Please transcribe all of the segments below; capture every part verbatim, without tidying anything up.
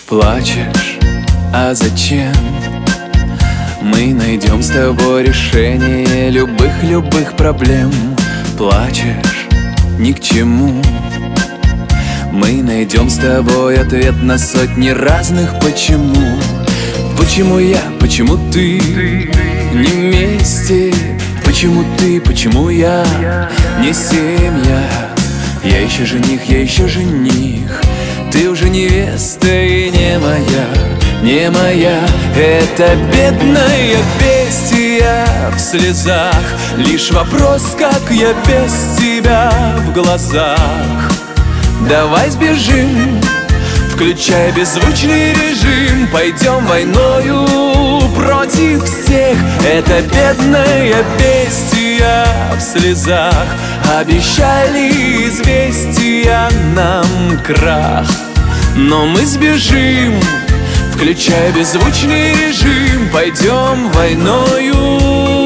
Плачешь, а зачем? Мы найдем с тобой решение любых-любых проблем. Плачешь, ни к чему. Мы найдем с тобой ответ на сотни разных почему. Почему я, почему ты не вместе? Почему ты, почему я не семья? Я еще жених, я еще жених. Ты уже невеста и не моя, не моя. Это бедная бестия в слезах. Лишь вопрос, как я без тебя в глазах. Давай сбежим, включай беззвучный режим. Пойдем войною против всех. Это бедная бестия в слезах. Обещали известия нам крах. Но мы сбежим, включай беззвучный режим. Пойдем войною.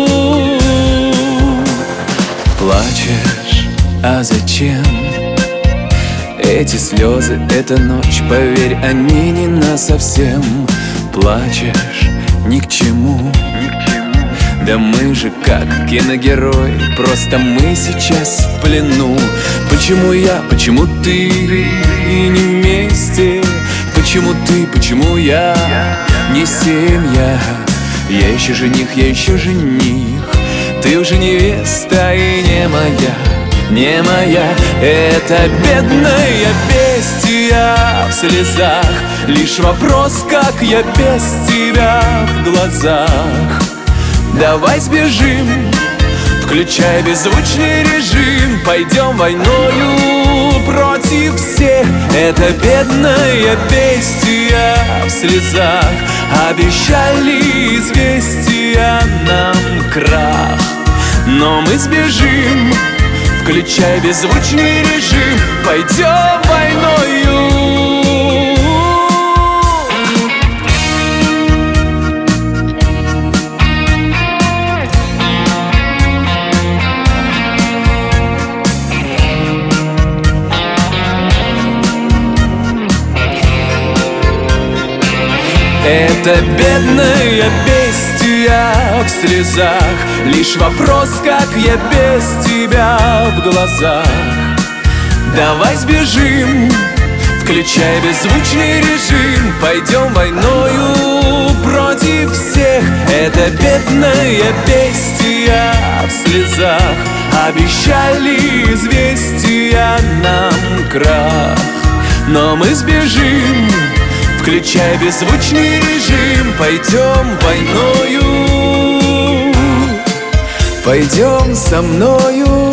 Плачешь, а зачем? Эти слезы, эта ночь, поверь, они не насовсем. Плачешь, ни к чему. Да мы же как киногерои, просто мы сейчас в плену. Почему я, почему ты не вместе? Почему ты, почему я не семья? Я еще жених, я еще жених. Ты уже невеста и не моя, не моя. Это бедная бестия в слезах. Лишь вопрос, как я без тебя в глазах. Давай сбежим, включай беззвучный режим. Пойдем войною против всех. Это бедная бестия в слезах. Обещали известия нам крах. Но мы сбежим, включай беззвучный режим. Пойдем войною. Это бедная бестия в слезах. Лишь вопрос, как я без тебя в глазах. Давай сбежим, включай беззвучный режим. Пойдем войною против всех. Это бедная бестия в слезах. Обещали известия нам крах. Но мы сбежим, включай беззвучный режим. Пойдем войною. Пойдем со мною.